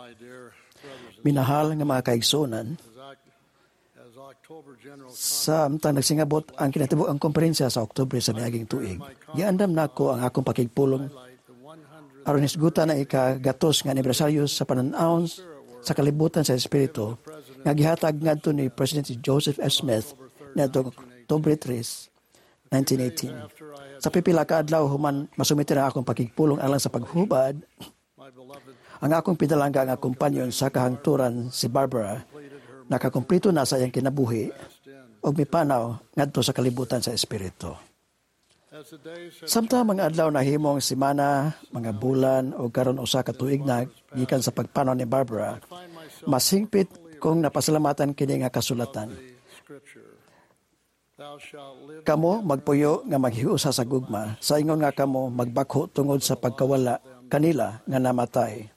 Minahal nga mga kaigsunan, samtang nagsingabot ang kinatibuang komperensya sa Oktubre sa miaging tuig, giandam nako ang akong pakigpulong aron hisgutan na ikagatos nga anibersaryo sa pananaon sa kalibutan sa Espiritu nga gihatag ngadto ni President Joseph F. Smith niadtong Oktubre 3, 1918. Sa pipila ka adlaw human masumite ang akong pakigpulong alang sa paghubad, ang akong pinalangga nga kompanyon sa kahangturan si Barbara nakakumpleto na sa iyang kinabuhi o mipanaw ngadto sa kalibutan sa Espiritu. Samtang mga adlaw na himong semana, mga bulan o karon usa ka tuig na gikan sa pagpanaw ni Barbara, mas hingpit kung napasalamatan kini nga kasulatan. Kamo magpuyo nga maghiusa sa gugma, sa ingon nga kamo magbakho tungod sa pagkawala kanila nga namatay.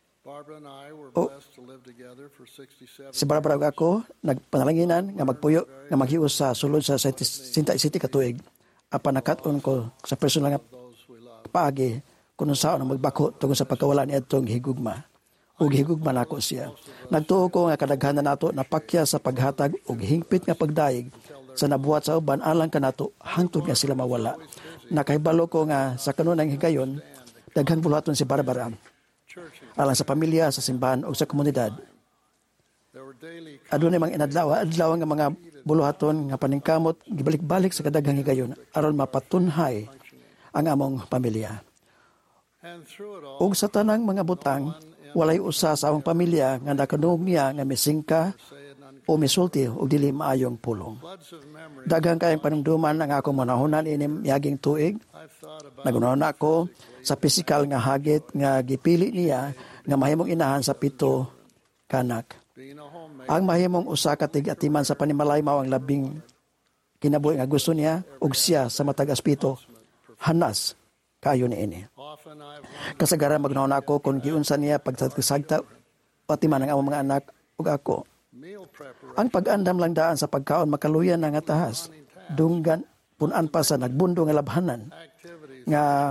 Si Barbara ug ako nagpanalanginan nga magpuyo nga maghius sa sulod sa Sinta City katuig apan nakat-on ko sa personal nga paagi kung saan magbako tungod sa pagkawala niadtong higugma ug higugma nako siya. Nagtuo ko nga kadaghanan nato napakya sa paghatag ug hingpit nga pagdaig sa nabuhat sa uban alang kanato hangtod nga sila mawala. Nakahibalo ko nga sa kanunang higayon daghang buluhaton si Barbara alang sa pamilya, sa simbahan o sa komunidad. Adunay mga adlaw nga mga buluhaton nga paningkamot gibalik-balik sa kadaghang higayon aron mapatunhay ang among pamilya. Ug sa tanang mga butang, walay usa sa among pamilya nga nakanuog niya nga misingka o misulti o dili maayong pulong. Daghang kayang panumduman ang akong manahunan inim miaging tuig. Nagunahon ako sa pisikal nga hagit nga gipili niya nga mahimong inahan sa 7 kanak. Ang mahimong usa ka tig-atiman sa panimalay mao ang labing kinabuhi nga gusto niya ug siya sa matag aspito hanas kayo niini. Kasagaran magunahon ako kung giunsa niya pagsagta patiman ang among mga anak ug ako. Ang pag-andam lang daan sa pagkaon makaluyan na nga tahas. Dunggan punan pa sa nagbundo nga labhanan nga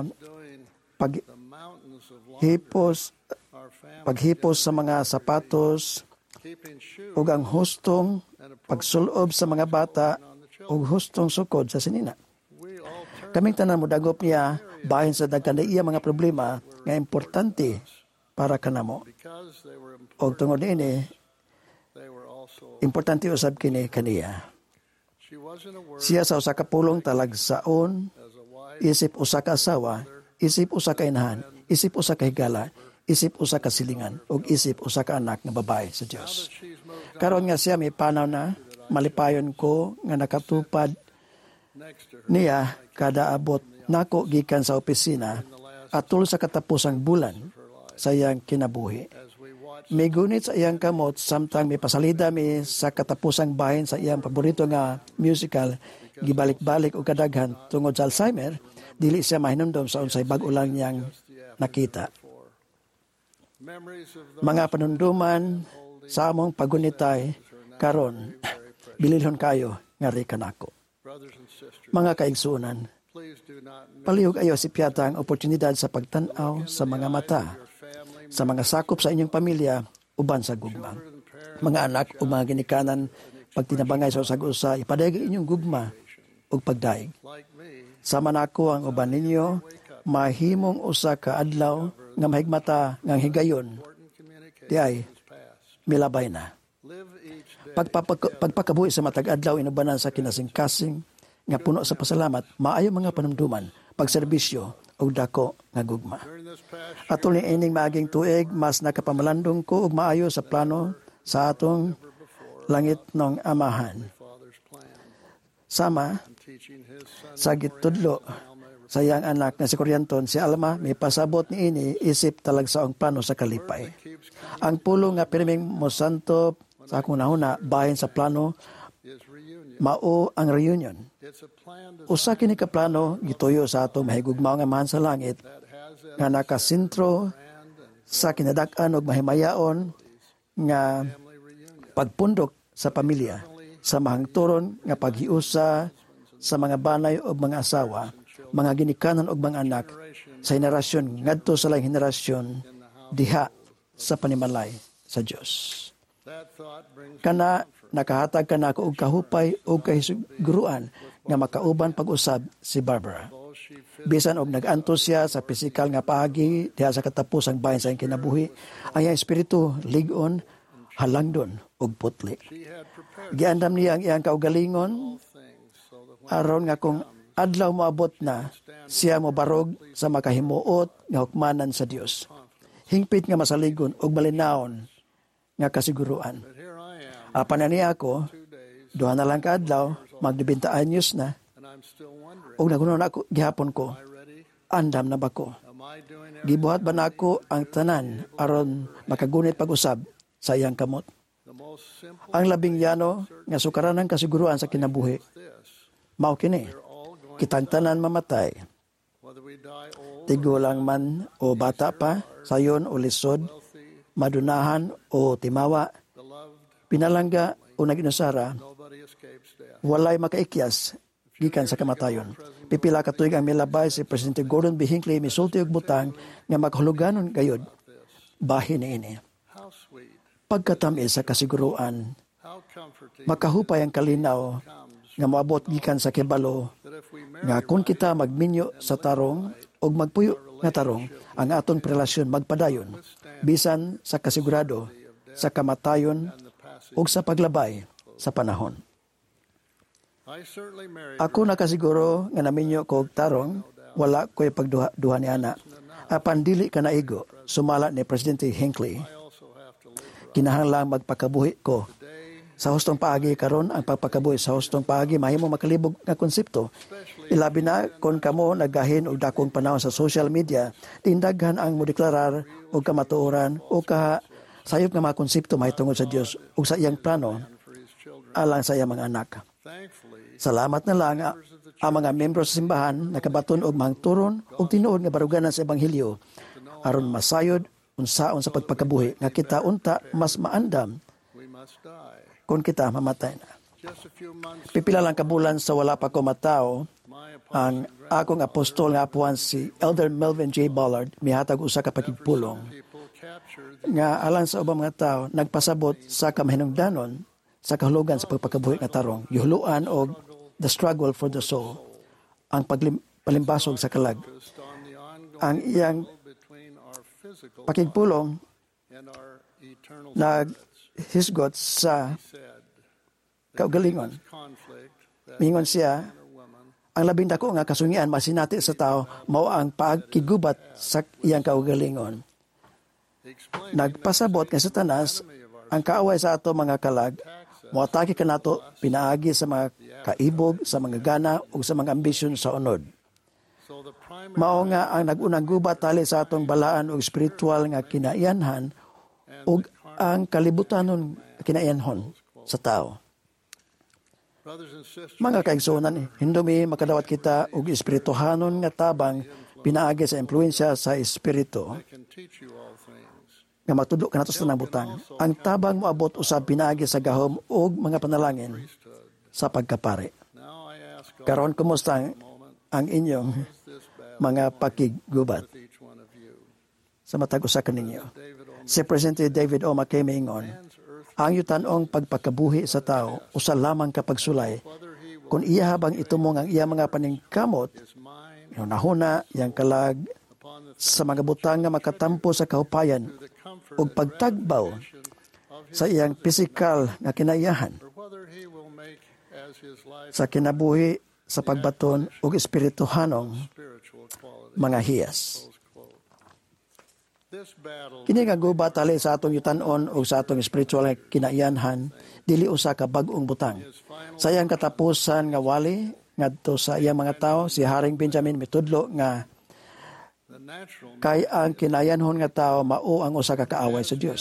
paghipos sa mga sapatos ug ang hustong pagsulob sa mga bata ug hustong sukod sa sinina. Kaming tanan mo dagop niya bahin sa daghan iya mga problema nga importante para kanamo. Og tungod niini importante usab kini kaniya. Siya sa usa ka pulong talagsaon, isip usa ka asawa, isip usa ka inahan, isip usa ka higala, isip usa ka silingan, ug isip usa ka anak nga babae sa Dios. Karon nga siya may panaw na, malipayon ko nga nakatupad niya kada abot nako gikan sa opisina atol sa katapusang bulan sa iyang kinabuhi. May gunit sa iyang kamot samtang may pasalida mi sa katapusang bahin sa iyang paborito nga musical gibalik-balik og kadaghan tungod sa Alzheimer, dili siya mahinumdom sa unsay bag-o lang niyang nakita. Mga panunduman sa among pagunitay karon bililhon kayo nga kanako. Mga kaigsuonan, palihog ayo si piyata ang oportunidad sa pagtan-aw sa mga mata sa mga sakop sa inyong pamilya uban sa gugma. Mga anak o mga ginikanan pagtinabangay sa usag-usa ipadayag inyong gugma ug pagdaig. Sama nako ang uban ninyo mahimong usa ka adlaw nga mahigmata ngang higayon. Diay milabay na. Pagpakabuhi sa matag adlaw inubanan sa kinasing-kasing nga puno sa pasalamat, maayo mga panumduman, pagserbisyo ug dako nga gugma. Atol ni ining maaging tuig, mas nakapamalandong ko ug maayo sa plano sa atong langit ng amahan. Sama sa gitudlo sa iyang anak nga si Corianton, si Alma, may pasabot ni ini isip talagsaong plano sa kalipay. Ang pulo nga pirming mosanto sa akong nahuna bahin sa plano mao ang reunion. Usa kini ka plano gituyo sa atong mahigugmaw nga amahan sa langit nga nakasentro sa kinadak-an ug mahimayaon nga pagpundok sa pamilya, sa mahangturon nga paghiusa sa mga banay ug mga asawa, mga ginikanan ug mga anak sa henerasyon ngadto sa laing henerasyon diha sa panimalay sa Dios. Kana nakahatag ka na ako og kahupay o kahisuguruan nga makauban pag-usab si Barbara. Bisan og nag-antos siya sa pisikal nga paagi diha sa katapusang bahin sa iyang kinabuhi, ang iyang espiritu lig-on, halangdon ug putli. Giandam niya ang iyang kaugalingon aron nga kung adlaw moabot na, siya mobarog sa makahimuot nga hukmanan sa Dios. Hingpit nga masaligon ug malinawon nga kasiguruan. Apan na niya ako, 2 na lang ka adlaw, mag-90 anyos na, ug nagunon ako gihapon ko, andam na ba ko? Gibuhat ba na ako ang tanan aron makagunit pag-usab sa iyang kamot? Ang labing yano nga sukaran ng kasiguruan sa kinabuhi, mao kini, kitang tanan mamatay. Tigulang man o bata pa, sayon o lisod, madunahan o timawa, pinalangga o naginusara, walay makaikyas gikan sa kamatayon. Pipila ka tuig ang milabay si Presidente Gordon B. Hinckley misulti og butang nga maghuluganon gayud bahin niini. Pagkatamis sa kasiguruan, makahupay ang kalinaw nga moabot gikan sa kibalo nga kung kita magminyo sa tarong o magpuyo nga tarong, ang atong relasyon magpadayon bisan sa kasigurado sa kamatayon o sa paglabay sa panahon. Ako nakasiguro nga naminyo ko og tarong, wala ko'y pagduha ni ana. Apan dili ka naigo, sumala ni Presidente Hinckley. Kinahanglang magpakabuhi ko. Sa hustong paagi karon ang pagpakabuhi sa hustong paagi mahimo makalibog nga konsepto. Ilabi na kung kamo nagahin og dakong panahon sa social media, tindaghan ang modeklarar og kamatuoran o sayop nga mga konsepto mahitungod sa Dios ug sa iyang plano alang sa iyang mga anak. Salamat na lang ang mga membro sa simbahan nakabaton og mangturon og tinuod nga baruganan sa ebanghelyo aron masayod unsaon sa pagpakabuhi nga kita unta mas maandam kung kita mamatay na. Pipila lang kabulan sa wala pa ko matao, ang akong apostol nga apuan si Elder Melvin J. Ballard mihatag usa ka pakigpulong nga alang sa ubang mga tao nagpasabot sa kamahinungdanon sa kahulugan sa pagpakabuhi nga tarong, gihuluan og the struggle for the soul, ang palimbasog sa kalag. Ang iyang pakigpulong naghisgot sa kaugalingon. Mingon siya, ang labing dako nga kasungian masinati sa tao mao ang pagkigubat sa iyang kaugalingon. Nagpasabot nga Satanas ang kaaway sa ato mga kalag, moatake kanato pinaagi sa mga kaibog, sa mga gana ug sa mga ambisyon sa unod. Mao nga ang nag-unang gubat tali sa atong balaan og spiritual nga kinaiyanhan ug ang kalibutanon kinaiyanhon sa tao. Mga kaigsunan, hindumi makadawat kita og espirituhanon nga tabang pinaagi sa impluwensya sa espiritu nga matudlo kanato sa tanang butang. Ang tabang moabot usab pinaagi sa gahom ug mga panalangin sa pagkapari. Karon kumusta ang inyong mga pakigubat sa matag usa kaninyo? Si Presidente David O. McKay mingon, ang yutanong pagpakabuhi sa tao usa lamang kapag sulay kung iya habang itumong ang iya mga paningkamot yung nahuna yang kalag sa mga butang nga makatampo sa kahupayan ug pagtagbaw sa iyang pisikal nga kinaiyahan sa kinabuhi sa pagbaton ug espirituhanong mga hiyas. Kini nga gubat tali sa atong yutan-on o sa atong spiritual kinaiyanhan dili usa ka bag-ong butang. Sa iyang katapusan nga wali ngadto sa iyang mga tao, si Haring Benjamin mitudlo nga kay ang kinaiyanhon nga tao mao ang usa ka kaaway sa Dios.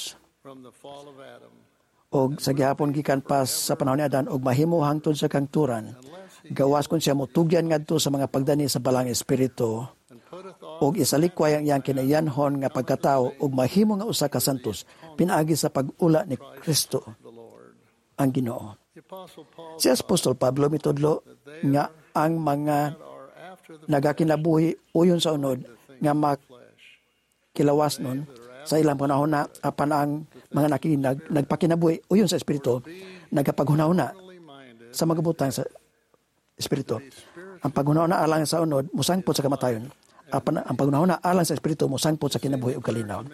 Og sa gihapon gikan pas sa panahon ni Adan og mahimo hangtod sa kangturan, gawas kun siya motugyan ngadto sa mga pagdani sa balang espiritu og isalikway ang iyang kinaiyanhon nga pagkatao og mahimo nga usa ka santos pinaagi sa pag-ula ni Kristo ang Ginoo. Si Apostol Pablo mitudlo nga ang mga nagakinabuhi uyon sa unod nga makilawas nun sa ilang panahon apan ang mga nagpakinabuhi uyon sa Espiritu, nagapaghunahuna sa mga butang sa Espiritu. Ang paghunahuna alang sa unod, musangpot sa kamatayon. Apan ang paghunahuna alang sa Espiritu, musangpot sa kinabuhi ug kalinaw.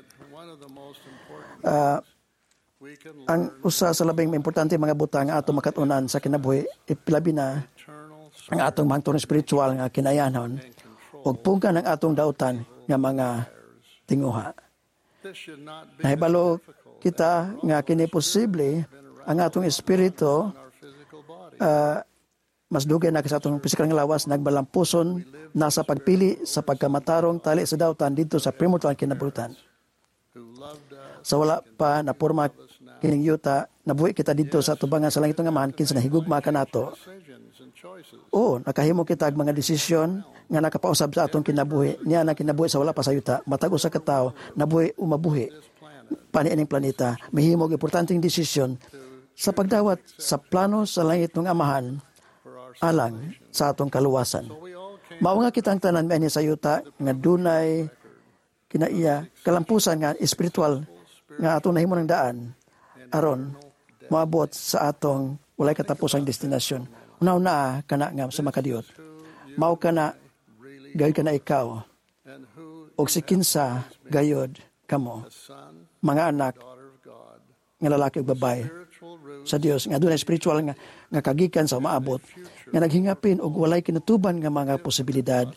Ang usa sa labing importante mga butang nga atong makatunan sa kinabuhi, ipilabi na ang atong mahangtong spiritual nga kinayanon ug pungkan ang atong dautan nga mga tinguha. Nahibalo kita nga kini posible ang atong espiritu mas dugay na sa atong pisikal nga lawas nagbalampuson nasa pagpili sa pagkamatarong tali sa dautan dito sa primordial kinabutan. Sa wala pa na porma kining yuta, nabuhi kita dito sa tubangan sa langit ng Amahan kinsa nahigugma kanato. O nakahimo kita og mga desisyon nga nakapausab sa atong kinabuhi. Niya na kinabuhi sa wala pa sa yuta, matag usa ka tawo nabuhi umabuhi pani ining planeta. Mahimo og importanteng desisyon sa pagdawat sa plano sa langit ng Amahan alang sa atong kaluwasan. Mao nga kitang tanan meani sa yuta nga dunay kinaiya kalampusan nga espiritual nga atong nahimo ng daan aron moabot sa atong walay katapusang destinasyon. Una kana nga sa makadiot. Mao kana gayud kana ikaw og si kinsa gayud kamo mga anak nga lalaki ug babae sa Dios nga adunay spiritual nga kagikan sa maabot nga naghingapin og walay kinutuban nga mga posibilidad.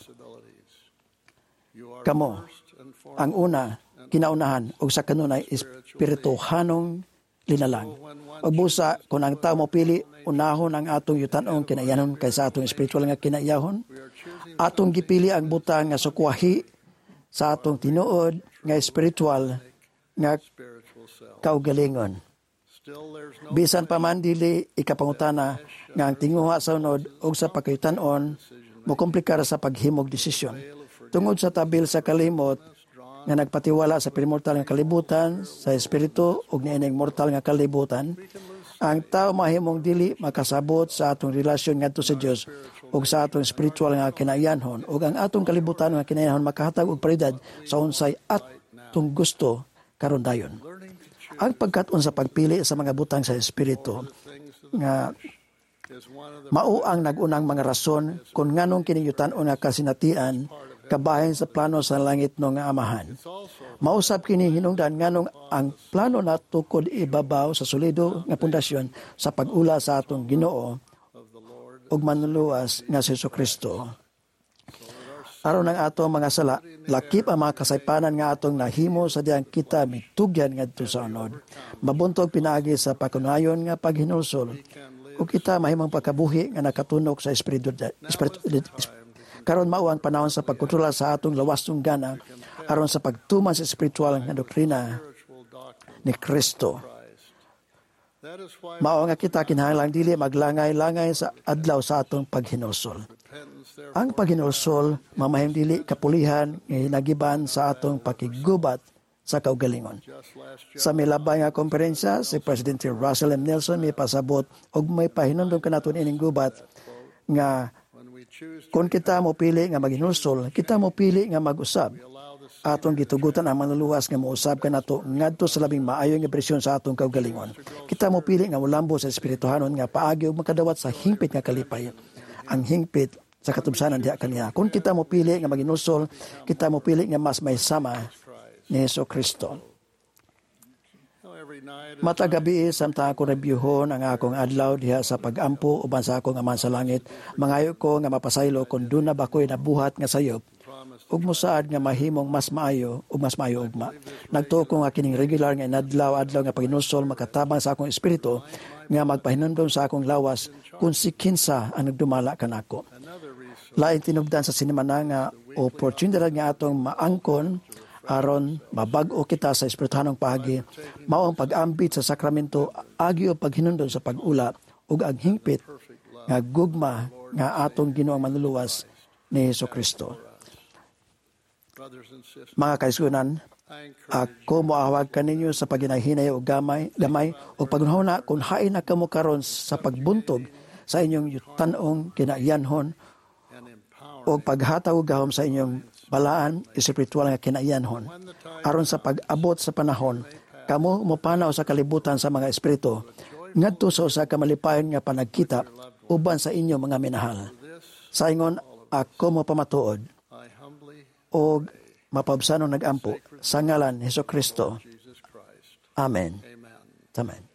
Kamo ang una kinaunahan og sa kanunay espirituhanong linalang. Og busa kung ang tao mo pili unahon ang atong yutan-ong kinaiyanon kaysa atong spiritual nga kinaiyahon, atong gipili ang butang nga sukwahi sa atong tinuod nga spiritual nga kaugalingon. Bisan pa man dili ikapangutana nga ang tinguha sa unod og sa pagkayutan-on mo komplikar sa paghimog desisyon. Tungod sa tabil sa kalimot nga nagpatiwala sa primordial nga kalibutan, sa espiritu ug niining mortal nga kalibutan, ang tao mahimong dili makasabot sa atong relasyon ngadto sa Dios ug sa atong spiritual nga kinaiyanhon ug ang atong kalibutan nga kinaiyanhon makahatag og prioridad sa unsay atong gusto karon dayon. Ang pagkat-on sa pagpili sa mga butang sa espiritu nga mao ang nag-unang mga rason kung nganong kini yutan-on nga kasinatian kabahin sa plano sa langit ng Amahan. Mausap kini hinungdan nganong ang plano natukod ibabaw sa solido nga pundasyon sa pag-ula sa atong Ginoo ug manluluwas nga si Jesucristo. Aron ang atong mga sala, lakip ang mga kasaypanan nga atong nahimo sa diyang kita mitugyan ngadto sa unod. Mabuntog pinaagi sa pagkunayon nga paghinulsol ug kita mahimong pagkabuhi nga nakatunok sa espiritu karon mao ang panahon sa pagkontrola sa atong lawasong gana aron sa pagtuman sa spiritual nga doktrina ni Kristo. Mao nga kita kinahanglang dili maglangay-langay sa adlaw sa atong paghinulsol. Ang paghinulsol mamahim dili kapulihan nga hinagiban sa atong pakigubat sa kaugalingon. Sa milabay nga konferensya, si Presidente Russell M. Nelson may pasabot og may pahinumdom kanaton ining gubat nga kung kita mo pili nga maghinulsol, kita mo pili nga mag-usab. Atong gitugutan ang manluluwas nga mousab kanato ngadto sa labing maayo nga presyon sa atong kaugalingon. Kita mo pili nga molambo sa espirituhanon nga paagi ug makadawat sa hingpit nga kalipay. Ang hingpit sa katubsanan diha kaniya. Kung kita mo pili nga maghinulsol, kita mo pili nga mas may sama ni Jesucristo. Matag gabi samtang ako rebyuhon ang akong adlaw diha sa pag-ampo uban sa akong Amahan sa langit, mangayo ko nga mapasaylo kung doon na ba ko'y nabuhat nga sayop ug mosaad nga mahimong mas maayo ug mas maayo ugma. Nagtuo ko nga kining regular nga adlaw nga paghinulsol makatabang sa akong espiritu nga magpahinumdom sa akong lawas kung si kinsa ang nagdumala kanako. Lain tinubdan sa sinimana nga opportunity nga atong maangkon aron mabag-o kita sa espirituhanong paagi, mao ang pag-ambit sa sakramento agi o paghinundon sa pag-ula ug ang hingpit nga gugma nga atong Ginoong manluluwas ni Jesucristo. Mga kaisunan, ako moawag kaninyo sa paginahinay o gamay o pagunahuna kung hain na kamo karon sa pagbuntog sa inyong yutanong kinaiyanhon o paghataw gahom sa inyong balaan espiritual nga kinaiyanhon aron sa pag-abot sa panahon kamo mopanaw sa kalibutan sa mga espiritu ngadto sa usa ka malipayon nga panagkita uban sa inyo mga minahal. Sa ingon ako mo pamatuod o mapabsanong nag-ampo sa ngalan Hesukristo. Amen. Amen.